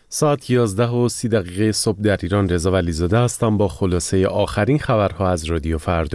ساعت 11:30 صبح در ایران. رضا ولیزاده هستم با خلاصه آخرین خبرها از رادیو فردا.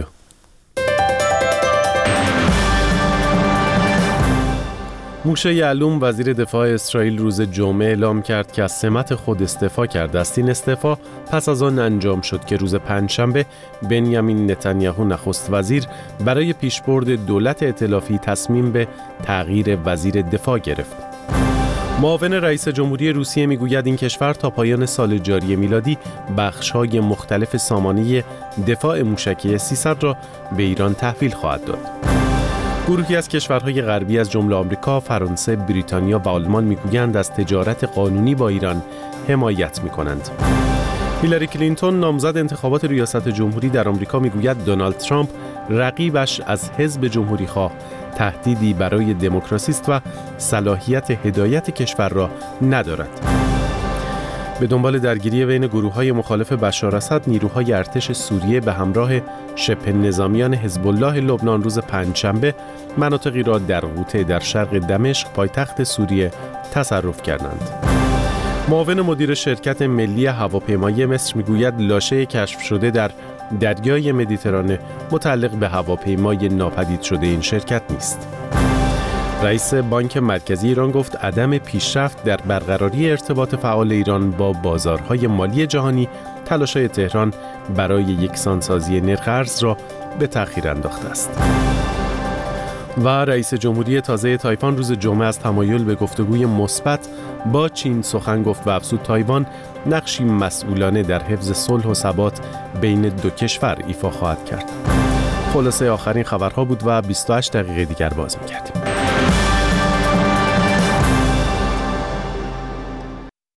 موشه یعلوم وزیر دفاع اسرائیل روز جمعه اعلام کرد که از سمت خود استعفا کرده است. این استعفا پس از آن انجام شد که روز پنجشنبه بنیامین نتانیاهو نخست وزیر برای پیشبرد دولت ائتلافی تصمیم به تغییر وزیر دفاع گرفت. معاون رئیس جمهوری روسیه میگوید این کشور تا پایان سال جاری میلادی بخش‌های مختلف سامانه دفاع موشکی 300 را به ایران تحویل خواهد داد. گروهی از کشورهای غربی از جمله آمریکا، فرانسه، بریتانیا و آلمان میگویند از تجارت قانونی با ایران حمایت میکنند. هیلاری کلینتون نامزد انتخابات ریاست جمهوری در آمریکا میگوید دونالد ترامپ رقیبش از حزب جمهوری‌خواه تهدیدی برای دموکراسی است و صلاحیت هدایت کشور را ندارد. به دنبال درگیری بین گروه‌های مخالف بشار اسد، نیروهای ارتش سوریه به همراه شبه نظامیان حزب الله لبنان روز پنجشنبه مناطقی را در غوطه در شرق دمشق پایتخت سوریه تصرف کردند. معاون مدیر شرکت ملی هواپیمایی مصر میگوید لاشه کشف شده در دریای مدیترانه متعلق به هواپیمای ناپدید شده این شرکت نیست. رئیس بانک مرکزی ایران گفت عدم پیشرفت در برقراری ارتباط فعال ایران با بازارهای مالی جهانی تلاش‌های تهران برای یکسانسازی نرخ ارز را به تأخیر انداخته است. و رئیس جمهوری تازه تایوان روز جمعه از تمایل به گفتگوی مثبت با چین سخن گفت و افزود تایوان نقشی مسئولانه در حفظ صلح و ثبات بین دو کشور ایفا خواهد کرد. خلاصه آخرین خبرها بود و 28 دقیقه دیگر باز می‌گردیم.